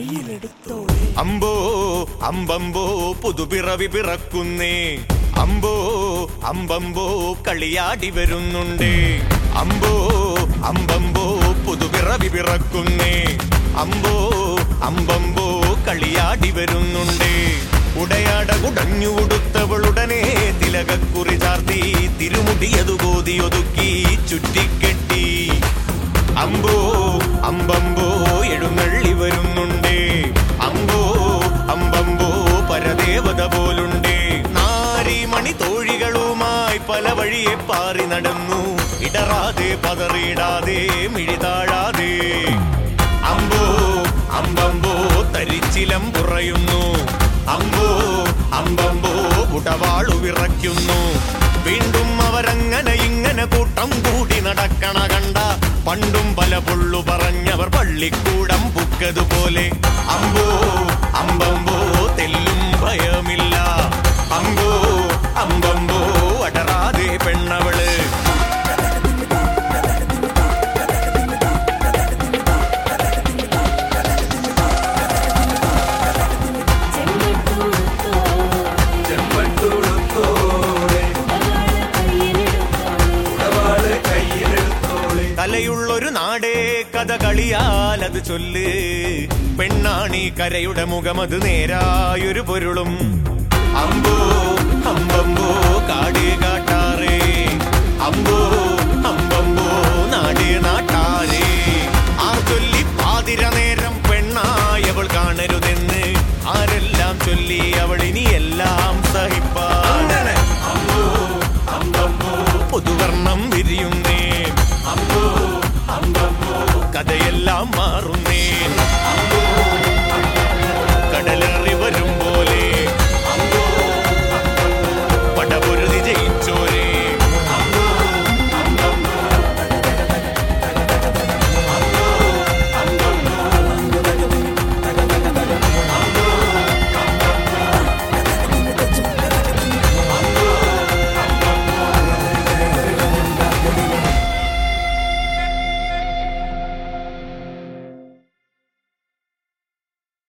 അമ്പോ അമ്പമ്പോ പുതുപിറവി പിറക്കുന്നേ, അമ്പോ അമ്പമ്പോ കളിയാടി വരുന്നുണ്ടേ, അമ്പോ അമ്പമ്പോ പുതുപിറവി പിറക്കുന്നേ, അമ്പോ അമ്പമ്പോ കളിയാടി വരുന്നുണ്ടേ. ഉടയാട കുടഞ്ഞു കൊടുത്തവളുടനെ തിലകക്കുറി ചാർത്തി തിരുമുടിയതു കോതിയൊതുക്കി ചുറ്റിക്കെട്ടി, അമ്പോ അമ്പമ്പോ എഴുന്നള്ളി വരുന്നുണ്ടേ, അമ്പോ അമ്പമ്പോ പരദേവത പോലുണ്ടേ. നാരിമണി തോഴികളുമായി പല വഴിയെ പാറി നടന്നു, ഇടറാതെ പതറിയിടാതെ മിഴിതാഴാതെ, അമ്പോ അമ്പമ്പോ തരിച്ചിലം പുറയുന്നു, അമ്പോ അമ്പമ്പോ ഉടവാളു വിറയ്ക്കുന്നു. വീണ്ടും അവരങ്ങനെ ഇങ്ങനെ കൂട്ടം കൂടി നടക്കണ കണ്ട, പണ്ടും പല പൊള്ളു പറഞ്ഞവർ പള്ളിക്കൂടം പുക്കതുപോലെ, അമ്പോ അമ്പമ്പോ തെല്ലും ഭയമില്ല, അമ്പോ അമ്പമ്പോ അടറാതെ പെണ്ണവള്. കലയുള്ളൊരു നാടേ കഥകളിയാൽ അത് ചൊല്ല്, പെണ്ണാണി കരയുടെ മുഖമത് നേരായൊരു പൊരുളും, അമ്പോ അമ്പമ്പോ